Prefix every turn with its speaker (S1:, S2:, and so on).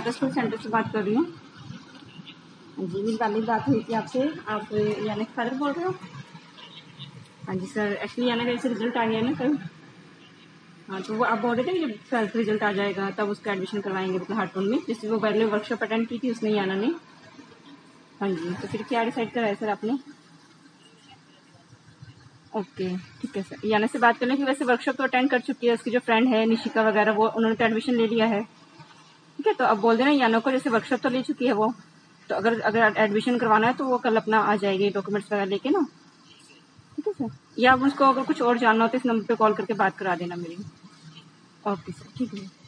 S1: School centre से बात कर रही हूँ। हाँ जी, मेरी पहले बात हुई थी आपसे। आप यानी फादर बोल रहे हो? हाँ जी सर, एक्चुअली यानी जैसे रिजल्ट आ गया ना कल। हाँ, तो वो आप बोल रहे थे कि जब 12th रिजल्ट आ जाएगा तब उसका एडमिशन करवाएंगे मतलब हार्टोन में, जिससे वो पहले वर्कशॉप अटेंड की थी उसने याना ने। हाँ जी, तो फिर क्या डिसाइड करा है सर आपने? ओके, ठीक है सर। याना से बात करने की वैसे वर्कशॉप तो अटेंड कर चुकी है, उसकी जो फ्रेंड है निशिका वगैरह वो उन्होंने तो एडमिशन ले लिया है। ठीक है, तो अब बोल देना यानो को, जैसे वर्कशॉप तो ले चुकी है वो, तो अगर अगर एडमिशन करवाना है तो वो कल अपना आ जाएगी डॉक्यूमेंट्स वगैरह लेके ना। ठीक है सर, या आप उसको अगर कुछ और जानना हो तो इस नंबर पे कॉल करके बात करा देना मेरी। ओके सर, ठीक है।